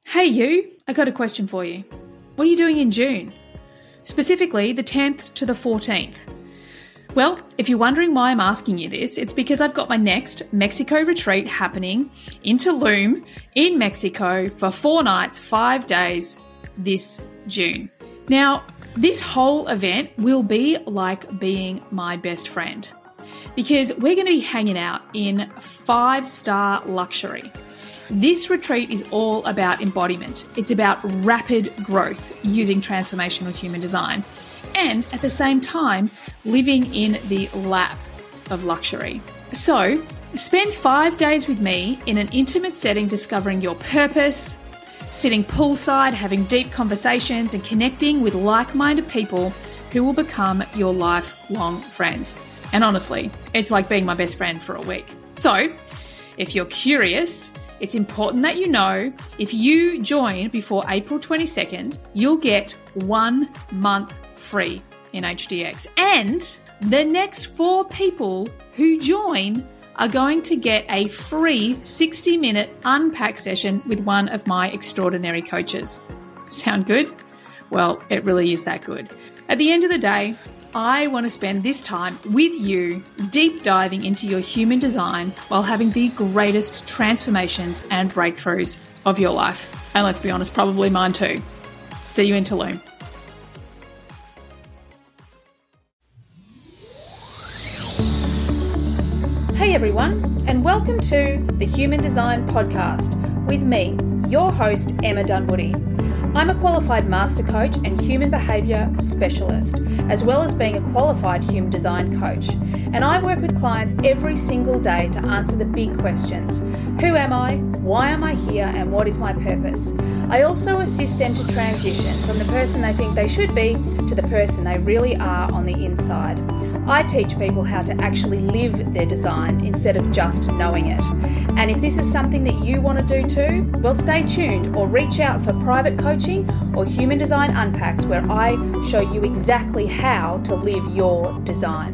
Hey you, I got a question for you. What are you doing in June? Specifically the 10th to the 14th. Well, if you're wondering why I'm asking you this, it's because I've got my next Mexico retreat happening in Tulum in Mexico for 4 nights, 5 days this June. Now, this whole event will be like being my best friend because we're going to be hanging out in 5-star luxury. This retreat is all about embodiment. It's about rapid growth using transformational human design and at the same time living in the lap of luxury. So spend 5 days with me in an intimate setting discovering your purpose, sitting poolside, having deep conversations and connecting with like-minded people who will become your lifelong friends. And honestly, it's like being my best friend for a week. So if you're curious, it's important that you know if you join before April 22nd, you'll get 1 month free in HDX. And the next 4 people who join are going to get a free 60-minute unpack session with one of my extraordinary coaches. Sound good? Well, it really is that good. At the end of the day, I want to spend this time with you deep diving into your human design while having the greatest transformations and breakthroughs of your life. And let's be honest, probably mine too. See you in Tulum. Hey everyone, and welcome to the Human Design Podcast with me, your host, Emma Dunwoody. I'm a qualified master coach and human behaviour specialist, as well as being a qualified human design coach. And I work with clients every single day to answer the big questions. Who am I? Why am I here? And what is my purpose? I also assist them to transition from the person they think they should be to the person they really are on the inside. I teach people how to actually live their design instead of just knowing it. And if this is something that you want to do too, well, stay tuned or reach out for private coaching or human design unpacks where I show you exactly how to live your design.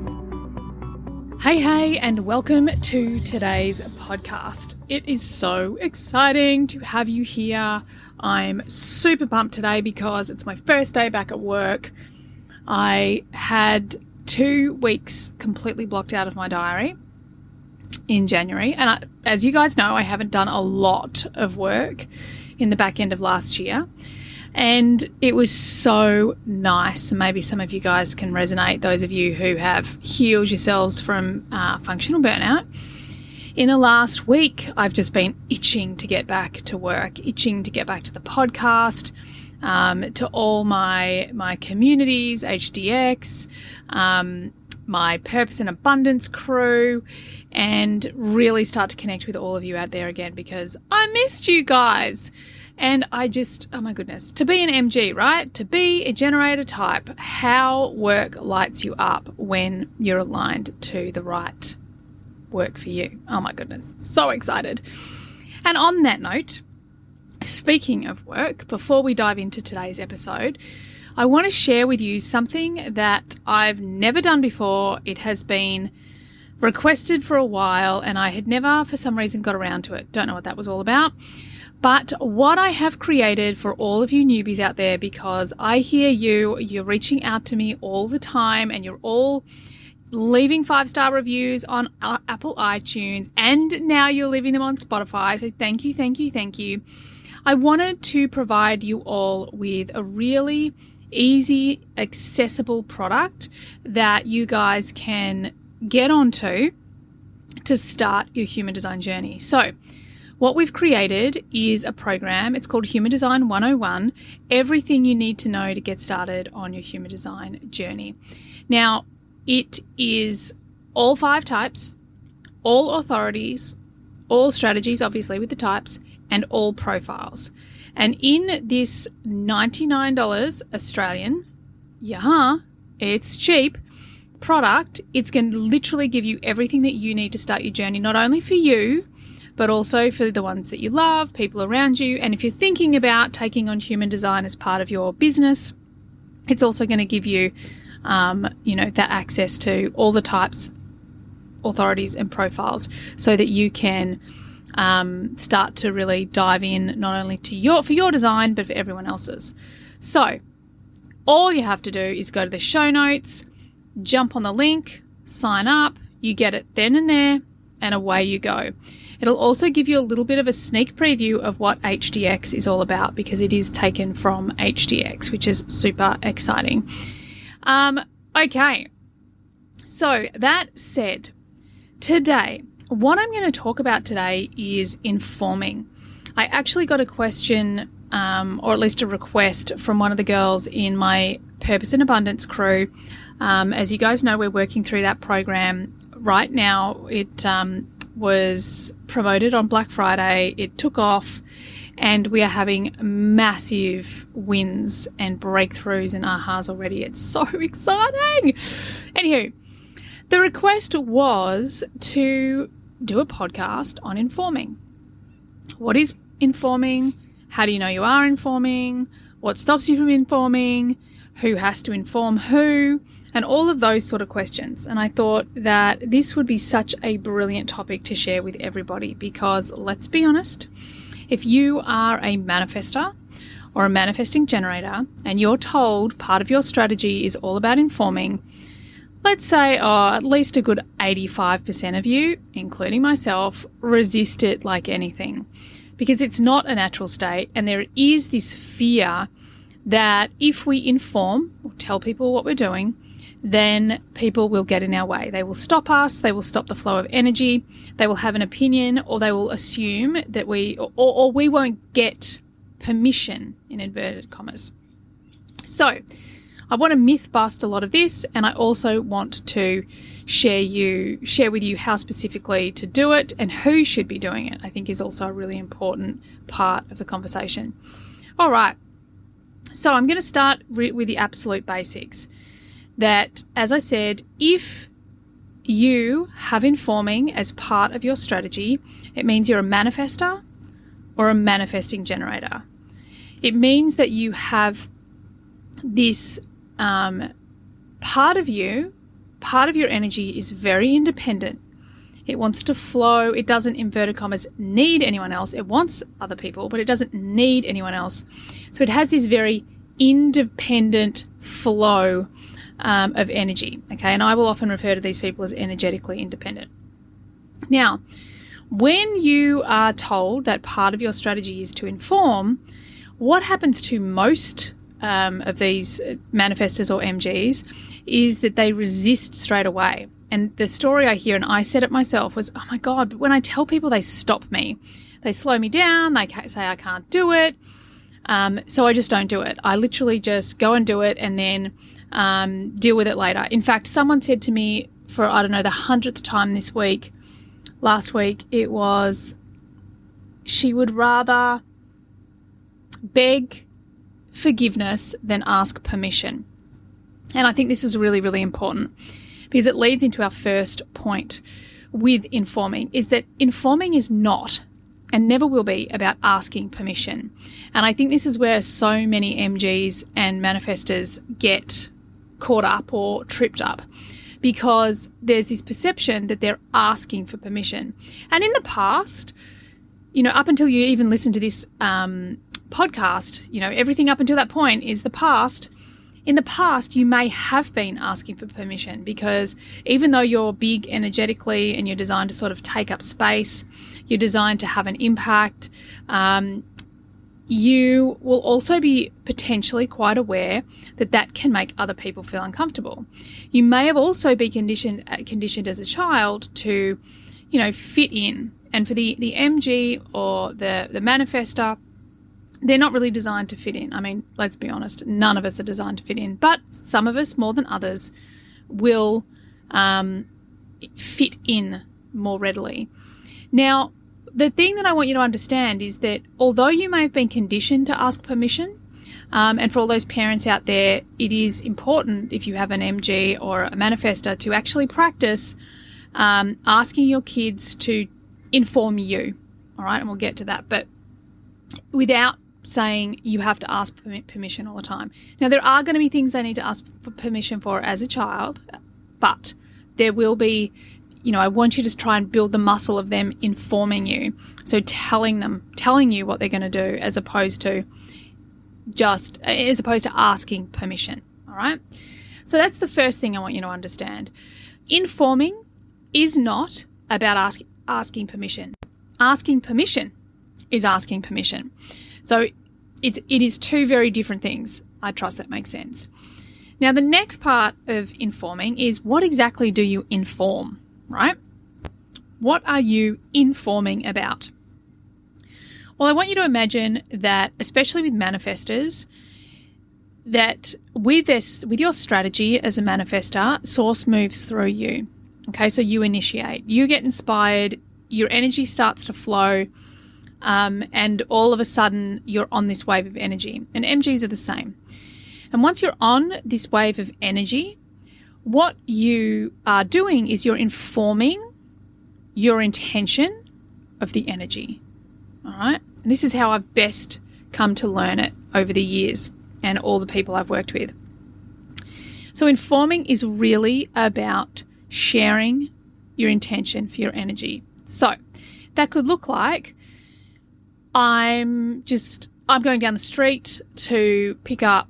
Hey, and welcome to today's podcast. It is so exciting to have you here. I'm super pumped today because it's my first day back at work. I had 2 weeks completely blocked out of my diary in January. And as you guys know, I haven't done a lot of work in the back end of last year. And it was so nice. Maybe some of you guys can resonate, those of you who have healed yourselves from functional burnout. In the last week, I've just been itching to get back to work, itching to get back to the podcast, to all my communities, HDX, my Purpose and Abundance crew, and really start to connect with all of you out there again because I missed you guys. And I just, oh my goodness, to be an MG, right? To be a generator type, how work lights you up when you're aligned to the right work for you. Oh my goodness, so excited. And on that note, speaking of work, before we dive into today's episode, I want to share with you something that I've never done before. It has been requested for a while and I had never, for some reason, got around to it. Don't know what that was all about. But what I have created for all of you newbies out there, because I hear you're reaching out to me all the time and you're all leaving 5-star reviews on Apple iTunes and now you're leaving them on Spotify. So thank you. I wanted to provide you all with a really easy, accessible product that you guys can get onto to start your human design journey. So what we've created is a program. It's called Human Design 101, everything you need to know to get started on your human design journey. Now, it is all 5 types, all authorities, all strategies, obviously with the types, and all profiles. And in this $99 Australian, it's cheap, product, it's going to literally give you everything that you need to start your journey, not only for you, but also for the ones that you love, people around you. And if you're thinking about taking on human design as part of your business, it's also going to give you, that access to all the types, authorities, and profiles so that you can start to really dive in not only to for your design, but for everyone else's. So all you have to do is go to the show notes, jump on the link, sign up, you get it then and there, and away you go. It'll also give you a little bit of a sneak preview of what HDX is all about, because it is taken from HDX, which is super exciting. Okay, so that said, today, what I'm going to talk about today is informing. I actually got a question, or at least a request from one of the girls in my Purpose and Abundance crew. As you guys know, we're working through that program right now. It was promoted on Black Friday. It took off, and we are having massive wins and breakthroughs and ahas already. It's so exciting. Anywho, the request was to do a podcast on informing. What is informing? How do you know you are informing? What stops you from informing? Who has to inform who? And all of those sort of questions. And I thought that this would be such a brilliant topic to share with everybody, because let's be honest, if you are a manifestor or a manifesting generator and you're told part of your strategy is all about informing, let's say at least a good 85% of you, including myself, resist it like anything, because it's not a natural state. And there is this fear that if we inform or tell people what we're doing, then people will get in our way. They will stop us. They will stop the flow of energy. They will have an opinion, or they will assume that we won't get permission, in inverted commas. So I want to myth bust a lot of this, and I also want to share with you how specifically to do it and who should be doing it. I think is also a really important part of the conversation. All right. So I'm going to start with the absolute basics. That, as I said, if you have informing as part of your strategy, it means you're a manifestor or a manifesting generator. It means that you have this part of your energy is very independent. It wants to flow. It doesn't, inverted commas, need anyone else. It wants other people, but it doesn't need anyone else. So it has this very independent flow of energy, okay? And I will often refer to these people as energetically independent. Now, when you are told that part of your strategy is to inform, what happens to most of these manifestors or MGs is that they resist straight away. And the story I hear, and I said it myself, was, oh my God, but when I tell people, they stop me. They slow me down. They say I can't do it. So I just don't do it. I literally just go and do it and then deal with it later. In fact, someone said to me for, I don't know, the 100th time last week, it was, she would rather beg forgiveness than ask permission. And I think this is really, really important, because it leads into our first point with informing, is that informing is not and never will be about asking permission. And I think this is where so many MGs and manifestors get caught up or tripped up, because there's this perception that they're asking for permission. And in the past, up until you even listen to this podcast, everything up until that point is the past. In the past, you may have been asking for permission, because even though you're big energetically and you're designed to sort of take up space, you're designed to have an impact, you will also be potentially quite aware that that can make other people feel uncomfortable. You may have also been conditioned as a child to, fit in. And for the MG or the manifestor, they're not really designed to fit in. I mean, let's be honest, none of us are designed to fit in, but some of us more than others will fit in more readily. Now, the thing that I want you to understand is that although you may have been conditioned to ask permission, and for all those parents out there, it is important, if you have an MG or a manifestor, to actually practice asking your kids to inform you. All right, and we'll get to that, but without saying you have to ask permission all the time. Now, there are going to be things they need to ask for permission for as a child, but there will be, I want you to try and build the muscle of them informing you. So telling you what they're going to do as opposed to asking permission. All right. So that's the first thing I want you to understand. Informing is not about asking permission. Asking permission is asking permission. So it is two very different things. I trust that makes sense. Now, the next part of informing is what exactly do you inform, right? What are you informing about? Well, I want you to imagine that, especially with manifestors, that with your strategy as a manifestor, source moves through you. Okay, so you initiate, you get inspired, your energy starts to flow, and all of a sudden you're on this wave of energy. And MGs are the same. And once you're on this wave of energy, what you are doing is you're informing your intention of the energy. All right? And this is how I've best come to learn it over the years and all the people I've worked with. So informing is really about sharing your intention for your energy. So that could look like I'm going down the street to pick up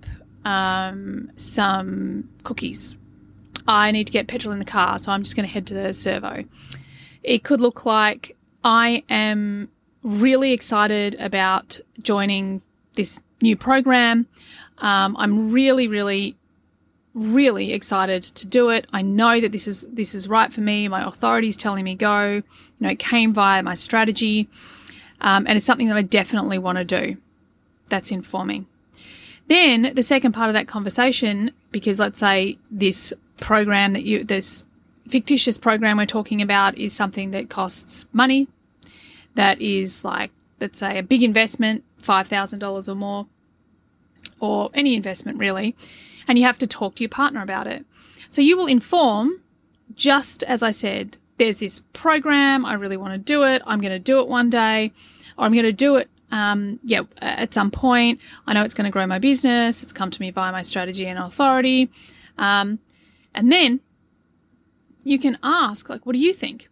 some cookies. I need to get petrol in the car, so I'm just going to head to the servo. It could look like I am really excited about joining this new program. I'm really, really, really excited to do it. I know that this is right for me. My authority is telling me go. It came via my strategy, and it's something that I definitely want to do. That's informing. Then the second part of that conversation, because let's say this fictitious program we're talking about is something that costs money, that is like, let's say, a big investment, $5,000 or more, or any investment really, and you have to talk to your partner about it. So you will inform, just as I said, there's this program, I really want to do it, I'm going to do it one day, or I'm going to do it at some point. I know it's going to grow my business. It's come to me via my strategy and authority. And then you can ask, like, what do you think?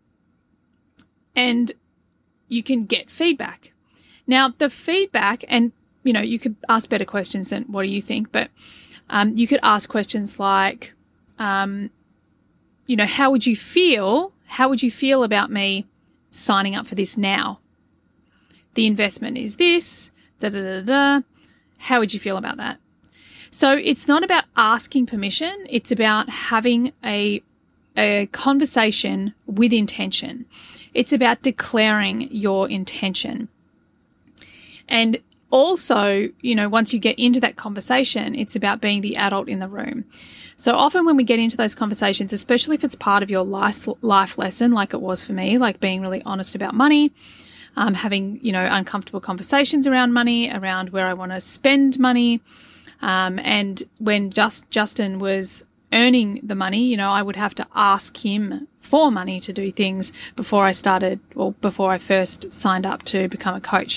And you can get feedback. Now, the feedback, and, you could ask better questions than what do you think, but you could ask questions like, how would you feel? How would you feel about me signing up for this now? The investment is this, How would you feel about that? So it's not about asking permission. It's about having a conversation with intention. It's about declaring your intention. And also, once you get into that conversation, it's about being the adult in the room. So often when we get into those conversations, especially if it's part of your life lesson, like it was for me, like being really honest about money, having, uncomfortable conversations around money, around where I want to spend money. And when Justin was earning the money, I would have to ask him for money to do things before I first signed up to become a coach.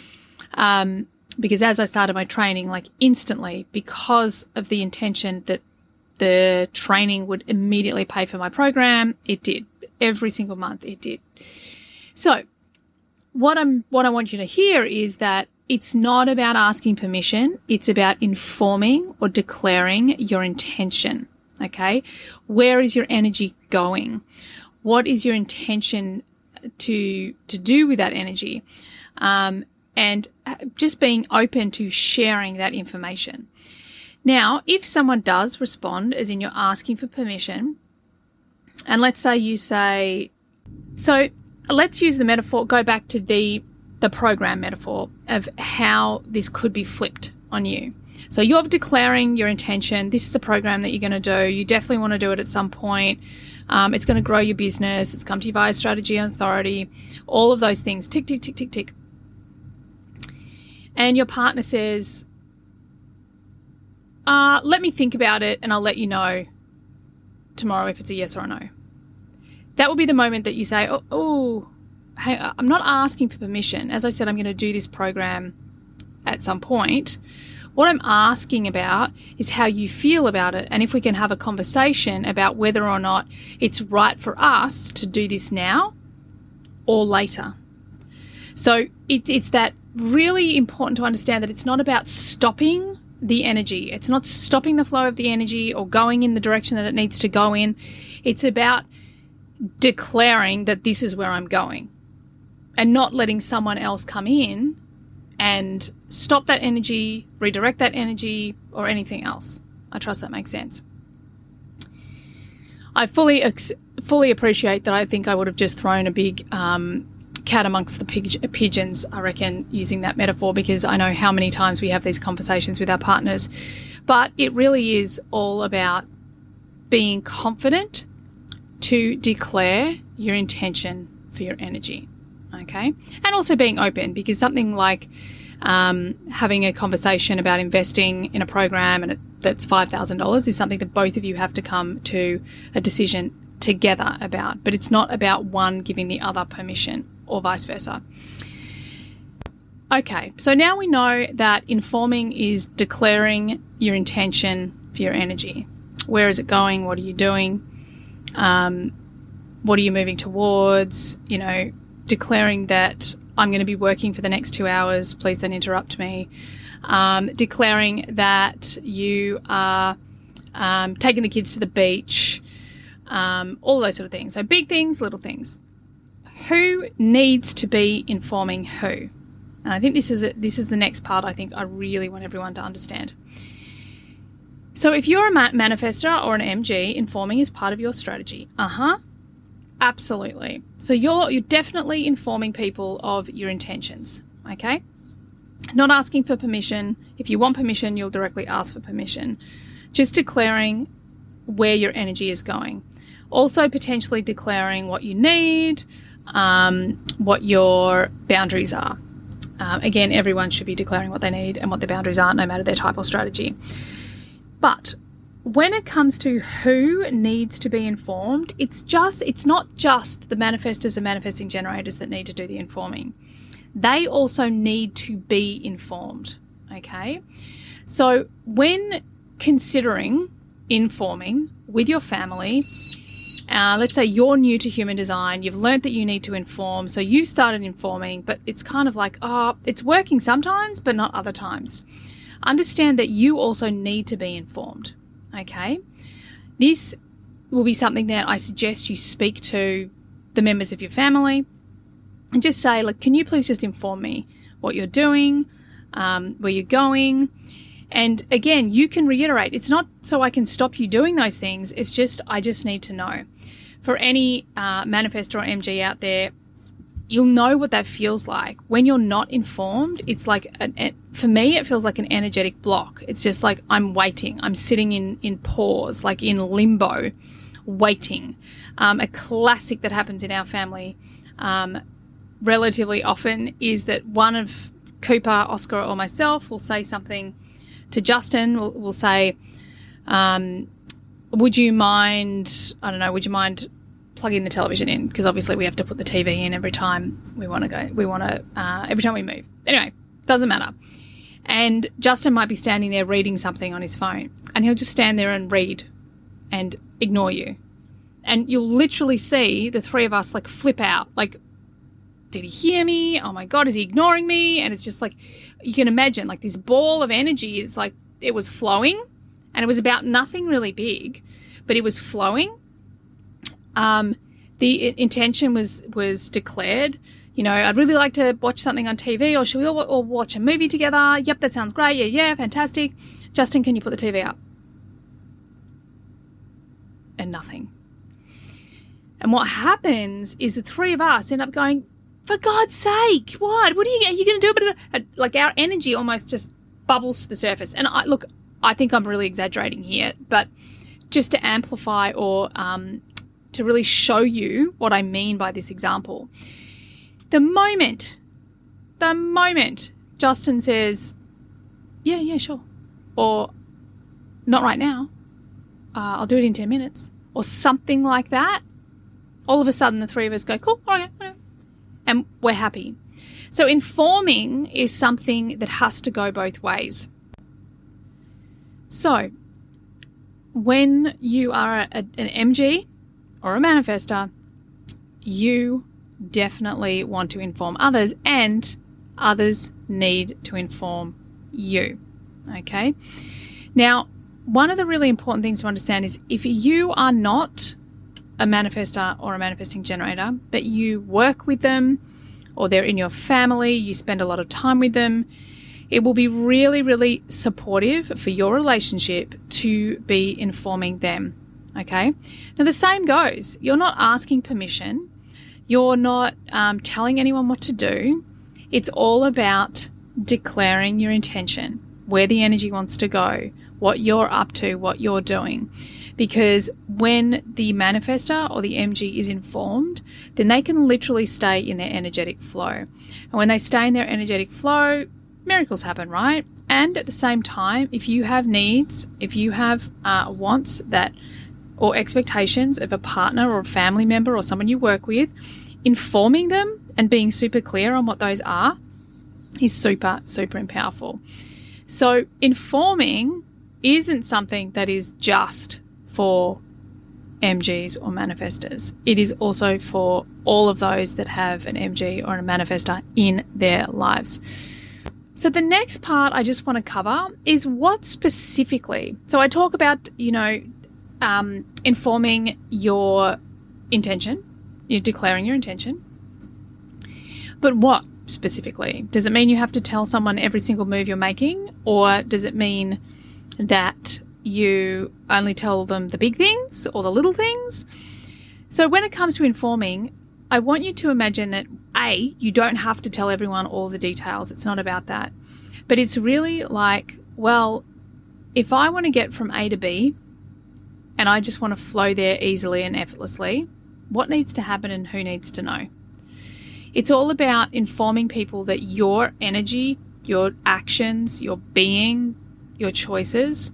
Because as I started my training, like instantly, because of the intention that the training would immediately pay for my program, it did. Every single month it did. So what I want you to hear is that it's not about asking permission. It's about informing or declaring your intention. Okay. Where is your energy going? What is your intention to do with that energy? And just being open to sharing that information. Now, if someone does respond, as in you're asking for permission, and let's say you say, so let's use the metaphor, go back to the program metaphor of how this could be flipped on you. So you're declaring your intention. This is a program that you're going to do. You definitely want to do it at some point. It's going to grow your business. It's come to you via strategy and authority. All of those things. Tick, tick, tick, tick, tick. And your partner says, let me think about it and I'll let you know tomorrow if it's a yes or a no. That will be the moment that you say, hey, I'm not asking for permission. As I said, I'm going to do this program at some point. What I'm asking about is how you feel about it, and if we can have a conversation about whether or not it's right for us to do this now or later. So it's that really important to understand that it's not about stopping the energy. It's not stopping the flow of the energy or going in the direction that it needs to go in. It's about declaring that this is where I'm going and not letting someone else come in and stop that energy, redirect that energy, or anything else. I trust that makes sense. I fully appreciate that. I think I would have just thrown a big cat amongst the pigeons, I reckon, using that metaphor, because I know how many times we have these conversations with our partners. But it really is all about being confident to declare your intention for your energy. Okay. And also being open, because something like having a conversation about investing in a program and that's $5,000 is something that both of you have to come to a decision together about. But it's not about one giving the other permission or vice versa. Okay. So now we know that informing is declaring your intention for your energy. Where is it going? What are you doing? What are you moving towards? Declaring that I'm going to be working for the next 2 hours. Please don't interrupt me. Declaring that you are taking the kids to the beach. All those sort of things. So big things, little things. Who needs to be informing who? And I think this is the next part I think I really want everyone to understand. So if you're a manifestor or an MG, informing is part of your strategy. Absolutely. So you're definitely informing people of your intentions, okay? Not asking for permission. If you want permission, you'll directly ask for permission. Just declaring where your energy is going. Also potentially declaring what you need, what your boundaries are. Again, everyone should be declaring what they need and what their boundaries are, no matter their type or strategy. But when it comes to who needs to be informed, it's not just the manifestors and manifesting generators that need to do the informing. They also need to be informed, okay? So when considering informing with your family, let's say you're new to human design, you've learnt that you need to inform, so you started informing, but it's kind of like, it's working sometimes, but not other times. Understand that you also need to be informed, okay? This will be something that I suggest you speak to the members of your family and just say, look, can you please just inform me what you're doing, where you're going? And again, you can reiterate, it's not so I can stop you doing those things, it's just I just need to know. For any manifestor or MG out there, you'll know what that feels like. When you're not informed, it's like, for me, it feels like an energetic block. It's just like I'm waiting. I'm sitting in pause, like in limbo, waiting. A classic that happens in our family relatively often is that one of Cooper, Oscar, or myself will say something to Justin. We'll say, would you mind plugging the television in? Because obviously we have to put the TV in every time every time we move. Anyway, doesn't matter. And Justin might be standing there reading something on his phone, and he'll just stand there and read and ignore you. And you'll literally see the three of us like flip out, like, did he hear me? Oh my God, is he ignoring me? And it's just like, you can imagine like this ball of energy is like, it was flowing, and it was about nothing really big, but it was flowing. The intention was declared. I'd really like to watch something on TV, or should we all watch a movie together? Yep, that sounds great. Yeah, fantastic. Justin, can you put the TV up? And nothing. And what happens is the three of us end up going, for God's sake, what? What are you going to do? Like our energy almost just bubbles to the surface. And I think I'm really exaggerating here, but just to amplify or to really show you what I mean by this example. The moment Justin says, yeah, sure, or not right now, I'll do it in 10 minutes, or something like that, all of a sudden the three of us go, cool, okay, and we're happy. So informing is something that has to go both ways. So when you are an MG or a manifestor, you definitely want to inform others, and others need to inform you. Okay? Now, one of the really important things to understand is if you are not a manifestor or a manifesting generator, but you work with them or they're in your family, you spend a lot of time with them, it will be really, really supportive for your relationship to be informing them. Okay? Now, the same goes. You're not asking permission. You're not telling anyone what to do. It's all about declaring your intention, where the energy wants to go, what you're up to, what you're doing. Because when the manifestor or the MG is informed, then they can literally stay in their energetic flow. And when they stay in their energetic flow, miracles happen, right? And at the same time, if you have needs, if you have wants that or expectations of a partner or a family member or someone you work with, informing them and being super clear on what those are is super, super powerful. So informing isn't something that is just for MGs or manifestors. It is also for all of those that have an MG or a manifestor in their lives. So the next part I just want to cover is what specifically. So I talk about, informing your intention, you're declaring your intention. But what specifically? Does it mean you have to tell someone every single move you're making? Or does it mean that you only tell them the big things or the little things? So when it comes to informing, I want you to imagine that you don't have to tell everyone all the details. It's not about that. But it's really like, well, if I want to get from A to B and I just want to flow there easily and effortlessly, what needs to happen and who needs to know? It's all about informing people that your energy, your actions, your being, your choices,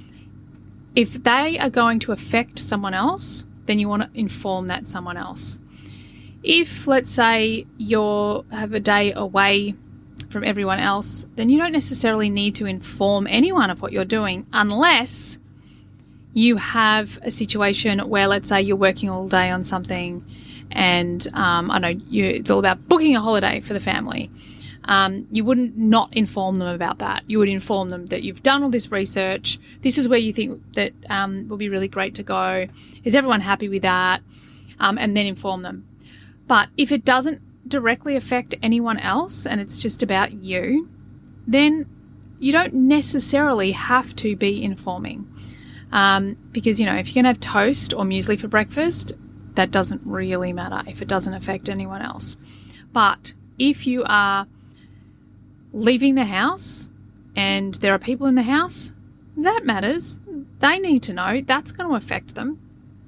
if they are going to affect someone else, then you want to inform that someone else. If, let's say, you have a day away from everyone else, then you don't necessarily need to inform anyone of what you're doing unless you have a situation where, let's say, you're working all day on something and it's all about booking a holiday for the family. You wouldn't not inform them about that. You would inform them that you've done all this research. This is where you think that will be really great to go. Is everyone happy with that? And then inform them. But if it doesn't directly affect anyone else and it's just about you, then you don't necessarily have to be informing. Because, if you're going to have toast or muesli for breakfast, that doesn't really matter if it doesn't affect anyone else. But if you are leaving the house and there are people in the house, that matters. They need to know. That's going to affect them.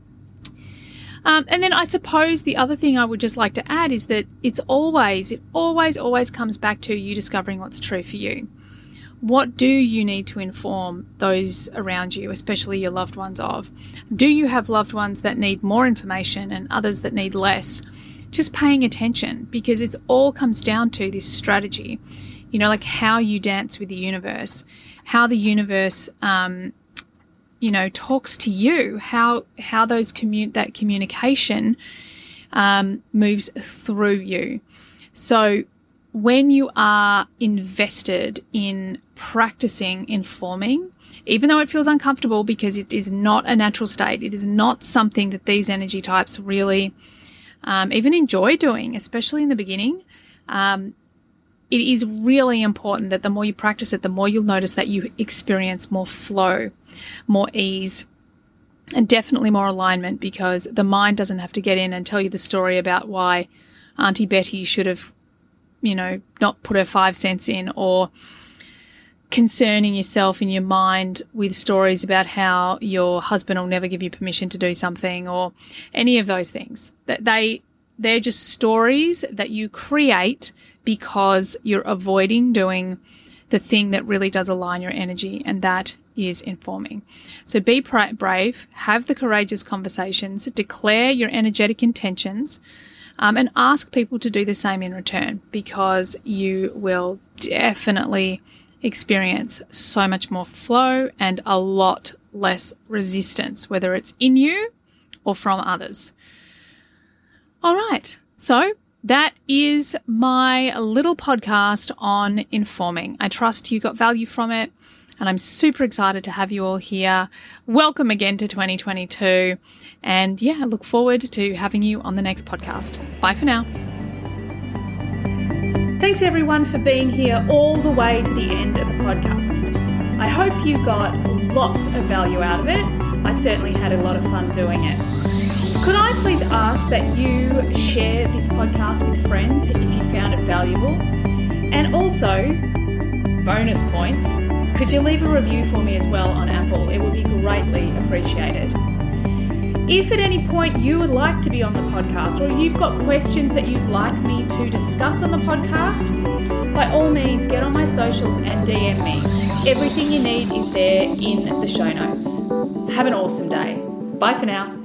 And then I suppose the other thing I would just like to add is that it always comes back to you discovering what's true for you. What do you need to inform those around you, especially your loved ones of? Do you have loved ones that need more information and others that need less? Just paying attention, because it all comes down to this strategy, like how you dance with the universe, how the universe, talks to you, how that communication moves through you. So when you are invested in practicing informing, even though it feels uncomfortable because it is not a natural state, it is not something that these energy types really even enjoy doing, especially in the beginning, it is really important that the more you practice it, the more you'll notice that you experience more flow, more ease, and definitely more alignment, because the mind doesn't have to get in and tell you the story about why Auntie Betty should have, not put her 5 cents in, or concerning yourself in your mind with stories about how your husband will never give you permission to do something, or any of those things. They're just stories that you create because you're avoiding doing the thing that really does align your energy, and that is informing. So be brave, have the courageous conversations, declare your energetic intentions, and ask people to do the same in return, because you will definitely experience so much more flow and a lot less resistance, whether it's in you or from others. All right, so that is my little podcast on informing. I trust you got value from it, and I'm super excited to have you all here. Welcome again to 2022, and I look forward to having you on the next podcast. Bye for now. Thanks everyone for being here all the way to the end of the podcast. I hope you got lots of value out of it. I certainly had a lot of fun doing it. Could I please ask that you share this podcast with friends if you found it valuable? And also, bonus points, could you leave a review for me as well on Apple? It would be greatly appreciated. If at any point you would like to be on the podcast, or you've got questions that you'd like me to discuss on the podcast, by all means get on my socials and DM me. Everything you need is there in the show notes. Have an awesome day. Bye for now.